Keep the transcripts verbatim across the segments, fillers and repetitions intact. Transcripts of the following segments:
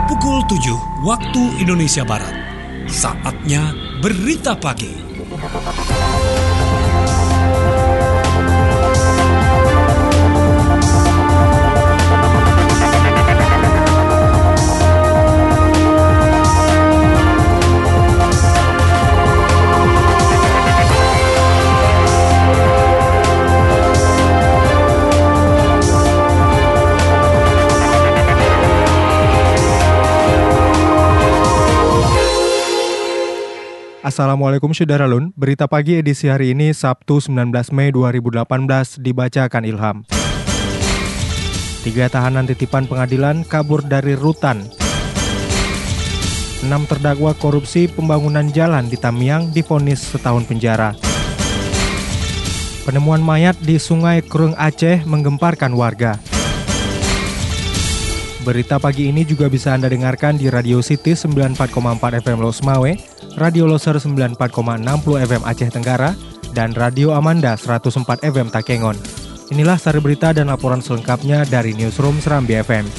Pukul tujuh waktu Indonesia Barat. Saatnya Berita Pagi. Assalamualaikum Syederalun, berita pagi edisi hari ini Sabtu sembilan belas Mei dua ribu delapan belas dibacakan Ilham. Tiga tahanan titipan pengadilan kabur dari rutan. Enam terdakwa korupsi pembangunan jalan di Tamiang divonis setahun penjara. Penemuan mayat di Sungai Krung Aceh menggemparkan warga. Berita pagi ini juga bisa Anda dengarkan di Radio City sembilan puluh empat koma empat F M Los Mawe, Radio Loser sembilan puluh empat koma enam puluh F M Aceh Tenggara, dan Radio Amanda seratus empat F M Takengon. Inilah sari berita dan laporan selengkapnya dari Newsroom Serambi F M.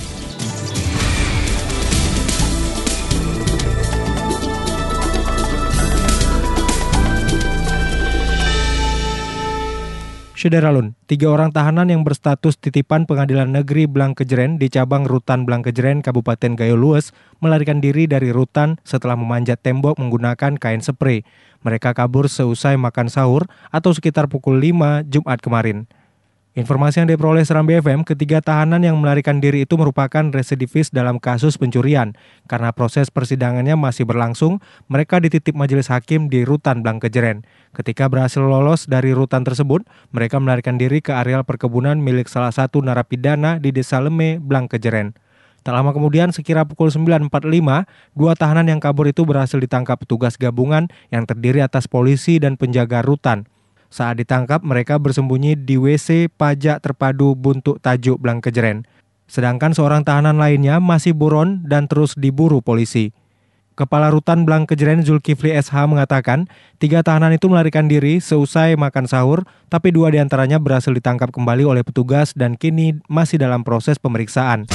Syederalun, tiga orang tahanan yang berstatus titipan Pengadilan Negeri Blangkejeren di cabang Rutan Blangkejeren, Kabupaten Gayo Lues, melarikan diri dari rutan setelah memanjat tembok menggunakan kain spray. Mereka kabur seusai makan sahur atau sekitar pukul lima Jumat kemarin. Informasi yang diperoleh Serambi F M, ketiga tahanan yang melarikan diri itu merupakan residivis dalam kasus pencurian. Karena proses persidangannya masih berlangsung, mereka dititip majelis hakim di Rutan Blangkejeren. Ketika berhasil lolos dari rutan tersebut, mereka melarikan diri ke areal perkebunan milik salah satu narapidana di Desa Leme, Blangkejeren. Tak lama kemudian, sekira pukul sembilan empat puluh lima, dua tahanan yang kabur itu berhasil ditangkap petugas gabungan yang terdiri atas polisi dan penjaga rutan. Saat ditangkap, mereka bersembunyi di W C Pajak Terpadu Buntuk Tajuk Blangkejeren. Sedangkan seorang tahanan lainnya masih buron dan terus diburu polisi. Kepala Rutan Blangkejeren Zulkifli S H mengatakan, tiga tahanan itu melarikan diri seusai makan sahur, tapi dua diantaranya berhasil ditangkap kembali oleh petugas dan kini masih dalam proses pemeriksaan.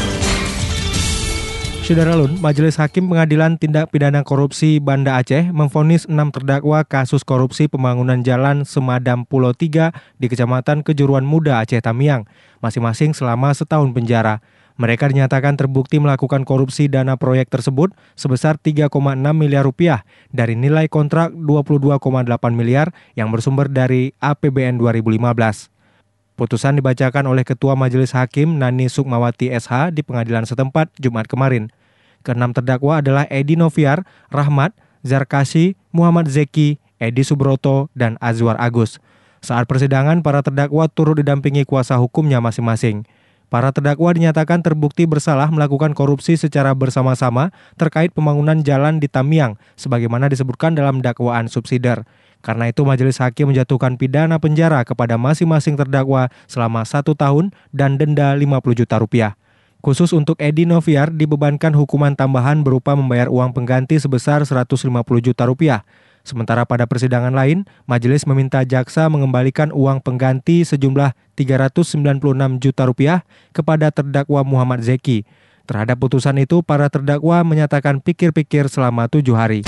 Syederalun, Majelis Hakim Pengadilan Tindak Pidana Korupsi Banda Aceh memvonis enam terdakwa kasus korupsi pembangunan jalan Semadam Pulau tiga di Kecamatan Kejuruan Muda Aceh Tamiang, masing-masing selama setahun penjara. Mereka dinyatakan terbukti melakukan korupsi dana proyek tersebut sebesar tiga koma enam miliar rupiah dari nilai kontrak dua puluh dua koma delapan miliar yang bersumber dari A P B N dua ribu lima belas. Putusan dibacakan oleh Ketua Majelis Hakim Nani Sukmawati S H di pengadilan setempat Jumat kemarin. Keenam terdakwa adalah Edi Noviar, Rahmat, Zarkasi, Muhammad Zeki, Edi Subroto, dan Azwar Agus. Saat persidangan, para terdakwa turut didampingi kuasa hukumnya masing-masing. Para terdakwa dinyatakan terbukti bersalah melakukan korupsi secara bersama-sama terkait pembangunan jalan di Tamiang, sebagaimana disebutkan dalam dakwaan subsidiar. Karena itu, Majelis Hakim menjatuhkan pidana penjara kepada masing-masing terdakwa selama satu tahun dan denda lima puluh juta rupiah. Khusus untuk Edi Noviar dibebankan hukuman tambahan berupa membayar uang pengganti sebesar seratus lima puluh juta rupiah. Sementara pada persidangan lain, majelis meminta jaksa mengembalikan uang pengganti sejumlah tiga ratus sembilan puluh enam juta rupiah kepada terdakwa Muhammad Zeki. Terhadap putusan itu, para terdakwa menyatakan pikir-pikir selama tujuh hari.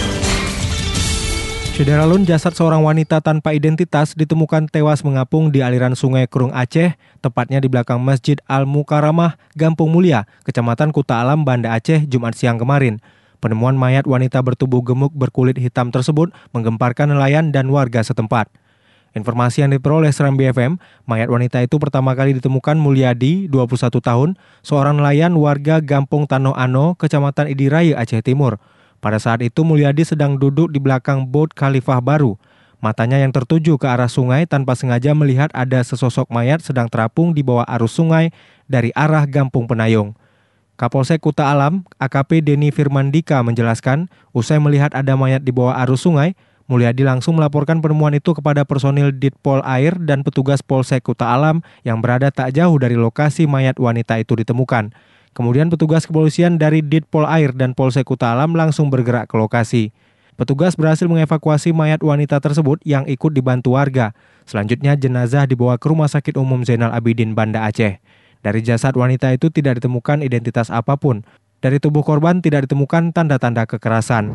Syederalun, jasad seorang wanita tanpa identitas ditemukan tewas mengapung di aliran Sungai Krung Aceh, tepatnya di belakang Masjid Al-Mukaramah, Gampung Mulia, Kecamatan Kuta Alam, Banda Aceh, Jumat siang kemarin. Penemuan mayat wanita bertubuh gemuk berkulit hitam tersebut menggemparkan nelayan dan warga setempat. Informasi yang diperoleh Serambi F M, mayat wanita itu pertama kali ditemukan Mulyadi, dua puluh satu tahun, seorang nelayan warga Gampung Tanoh Ano, Kecamatan Idiraya, Aceh Timur. Pada saat itu Mulyadi sedang duduk di belakang bot Khalifah Baru. Matanya yang tertuju ke arah sungai tanpa sengaja melihat ada sesosok mayat sedang terapung di bawah arus sungai dari arah Gampung Penayung. Kapolsek Kuta Alam, A K P Denny Firmandika menjelaskan, usai melihat ada mayat di bawah arus sungai, Mulyadi langsung melaporkan penemuan itu kepada personil Ditpol Air dan petugas Polsek Kuta Alam yang berada tak jauh dari lokasi mayat wanita itu ditemukan. Kemudian petugas kepolisian dari Ditpol Air dan Polsek Kuta Alam langsung bergerak ke lokasi. Petugas berhasil mengevakuasi mayat wanita tersebut yang ikut dibantu warga. Selanjutnya jenazah dibawa ke Rumah Sakit Umum Zainal Abidin Banda Aceh. Dari jasad wanita itu tidak ditemukan identitas apapun. Dari tubuh korban tidak ditemukan tanda-tanda kekerasan.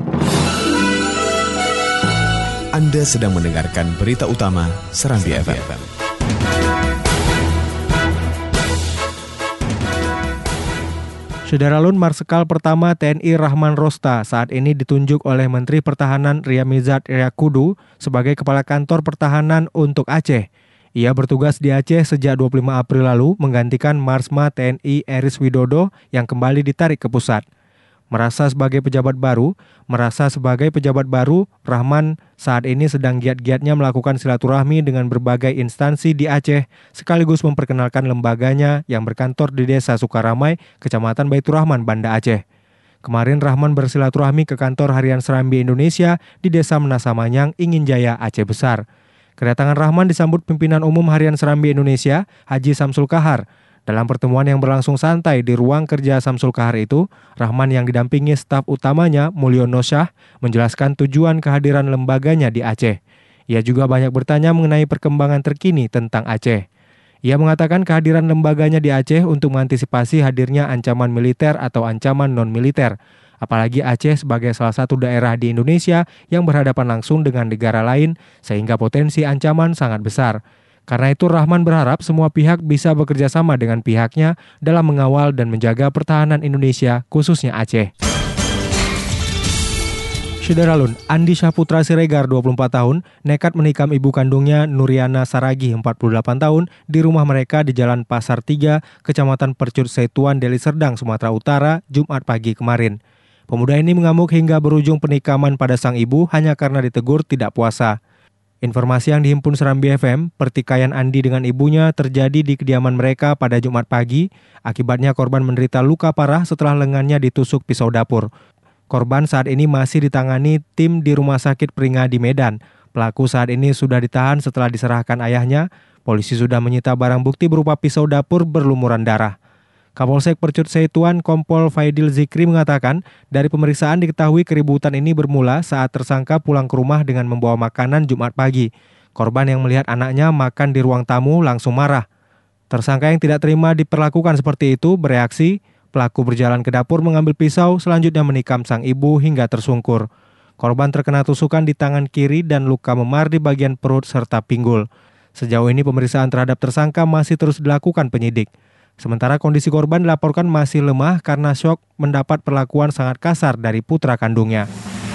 Anda sedang mendengarkan berita utama Serambi F M. Syederalun Marsikal Pertama T N I Rahman Rosta saat ini ditunjuk oleh Menteri Pertahanan Ryamizard Riyakudu sebagai Kepala Kantor Pertahanan untuk Aceh. Ia bertugas di Aceh sejak dua puluh lima April lalu menggantikan Marsma T N I Eris Widodo yang kembali ditarik ke pusat. Merasa sebagai pejabat baru, merasa sebagai pejabat baru, Rahman saat ini sedang giat-giatnya melakukan silaturahmi dengan berbagai instansi di Aceh, sekaligus memperkenalkan lembaganya yang berkantor di Desa Sukaramai, Kecamatan Baitur Rahman, Banda Aceh. Kemarin Rahman bersilaturahmi ke kantor harian Serambi Indonesia di Desa Menasamanyang, Ingin Jaya, Aceh Besar. Kedatangan Rahman disambut pimpinan umum harian Serambi Indonesia, Haji Samsul Kahar. Dalam pertemuan yang berlangsung santai di ruang kerja Samsul Kahar itu, Rahman yang didampingi staf utamanya Mulyono Syah menjelaskan tujuan kehadiran lembaganya di Aceh. Ia juga banyak bertanya mengenai perkembangan terkini tentang Aceh. Ia mengatakan kehadiran lembaganya di Aceh untuk mengantisipasi hadirnya ancaman militer atau ancaman non-militer. Apalagi Aceh sebagai salah satu daerah di Indonesia yang berhadapan langsung dengan negara lain sehingga potensi ancaman sangat besar. Karena itu Rahman berharap semua pihak bisa bekerja sama dengan pihaknya dalam mengawal dan menjaga pertahanan Indonesia, khususnya Aceh. Syederalun, Andi Syahputra Siregar, dua puluh empat tahun, nekat menikam ibu kandungnya Nuriana Saragih, empat puluh delapan tahun, di rumah mereka di Jalan Pasar tiga, Kecamatan Percut Setuan, Deli Serdang, Sumatera Utara, Jumat pagi kemarin. Pemuda ini mengamuk hingga berujung penikaman pada sang ibu hanya karena ditegur tidak puasa. Informasi yang dihimpun Serambi F M, pertikaian Andi dengan ibunya terjadi di kediaman mereka pada Jumat pagi. Akibatnya korban menderita luka parah setelah lengannya ditusuk pisau dapur. Korban saat ini masih ditangani tim di Rumah Sakit Peringadi Medan. Pelaku saat ini sudah ditahan setelah diserahkan ayahnya. Polisi sudah menyita barang bukti berupa pisau dapur berlumuran darah. Kapolsek Percut Setuan Kompol Faidil Zikri mengatakan, dari pemeriksaan diketahui keributan ini bermula saat tersangka pulang ke rumah dengan membawa makanan Jumat pagi. Korban yang melihat anaknya makan di ruang tamu langsung marah. Tersangka yang tidak terima diperlakukan seperti itu bereaksi, pelaku berjalan ke dapur mengambil pisau, selanjutnya menikam sang ibu hingga tersungkur. Korban terkena tusukan di tangan kiri dan luka memar di bagian perut serta pinggul. Sejauh ini pemeriksaan terhadap tersangka masih terus dilakukan penyidik. Sementara kondisi korban dilaporkan masih lemah karena syok mendapat perlakuan sangat kasar dari putra kandungnya.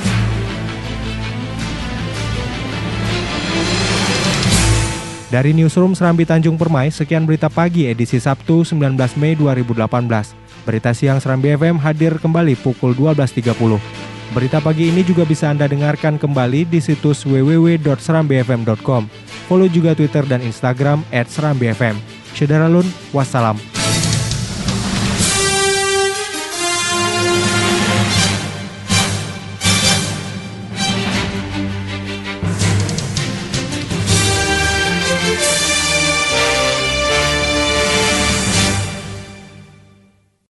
Dari Newsroom Serambi Tanjung Permai, sekian berita pagi edisi Sabtu sembilan belas Mei dua ribu delapan belas. Berita siang Serambi F M hadir kembali pukul dua belas tiga puluh. Berita pagi ini juga bisa Anda dengarkan kembali di situs w w w dot serambi f m dot com. Follow juga Twitter dan Instagram at serambi f m. Syederalun, wassalam.